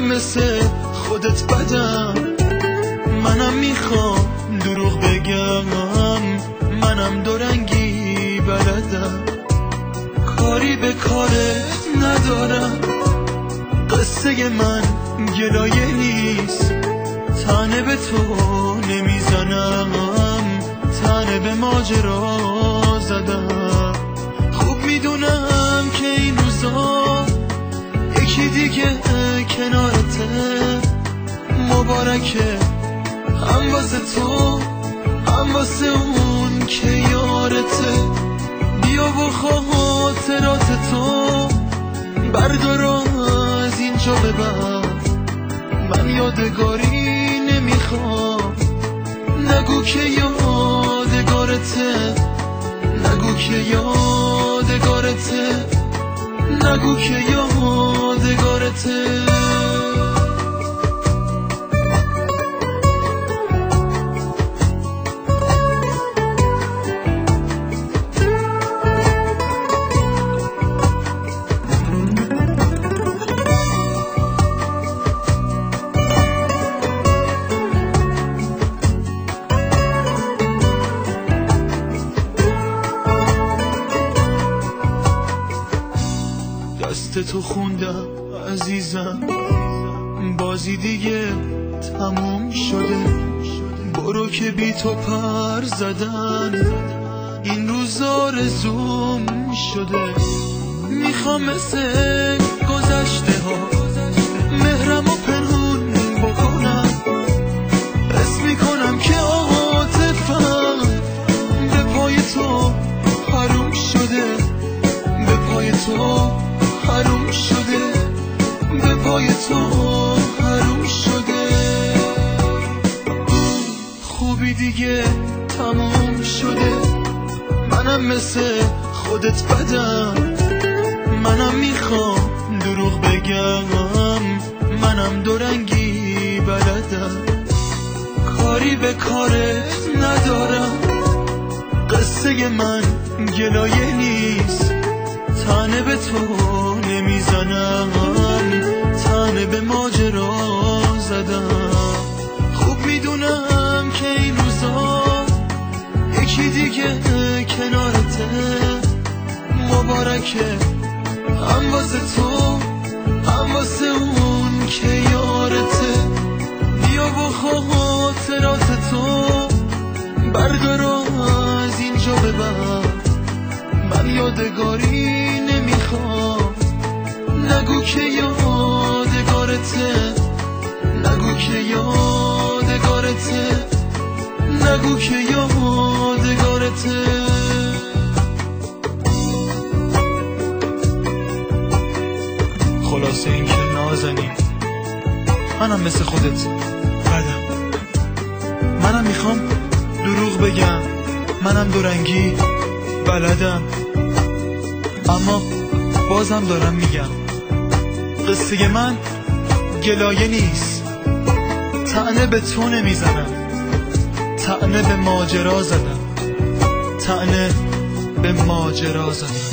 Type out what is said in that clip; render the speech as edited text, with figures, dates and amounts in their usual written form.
مثل خودت بدم، منم میخوام دروغ بگم، منم دورنگی بلدم، کاری به کارت ندارم، قصه من گلایه نیست، تنه به تو نمیزنم، تنه به ماجرا زدم. خوب میدونم که این روزا یکی دیگه کنارته، مبارکه هم واسه تو هم واسه اون که یارته. بیا و خاطرات تو بردار از اینجا ببر، من یادگاری نمیخوام. نگو که یادگارته، نگو که یادگارته، نگو که یادگارته. دست تو خوندم عزیزم، بازی دیگه تموم شده، برو که بی تو پر زدن این روزا رزوم شده. میخوام مثل گذشته ها مهرم و پنهون بکنم، حس میکنم که عاطفم به پای تو حروم شده، به پای تو حروم شده، به پای تو حروم شده. خوبی دیگه تموم شده، منم مثل خودت بدم، منم میخوام دروغ بگم، منم دورنگی بلدم، کاری به کارت ندارم، قصه من گلایه نیست، تنه به تو نمیزنم، تنه به ماجرا زدم. خوب میدونم که این روزا یکی دیگه کنارته، مبارکه هم واسه تو هم واسه اون که یارته. بیا و خاطرات تو بردار از اینجا ببر، من یادگاری نمیخوام. نگو که یادگارته، نگو که یادگارته، نگو که یادگارته. خلاصه این که نازنین، منم مثل خودت بدم، منم میخوام دروغ بگم، منم دورنگی بلدم، اما بازم دارم میگم قصه من گلایه نیست، طعنه به تو نمیزنم، طعنه به ماجرا زدم، طعنه به ماجرا زدم.